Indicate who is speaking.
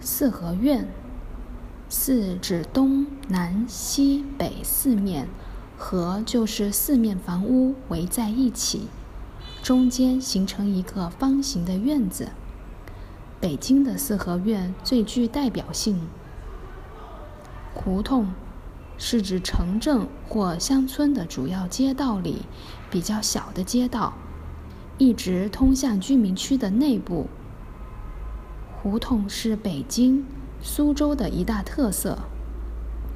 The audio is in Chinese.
Speaker 1: 四合院，四指东南西北四面，合就是四面房屋围在一起，中间形成一个方形的院子。北京的四合院最具代表性。胡同是指城镇或乡村的主要街道里比较小的街道，一直通向居民区的内部。胡同是北京、苏州的一大特色。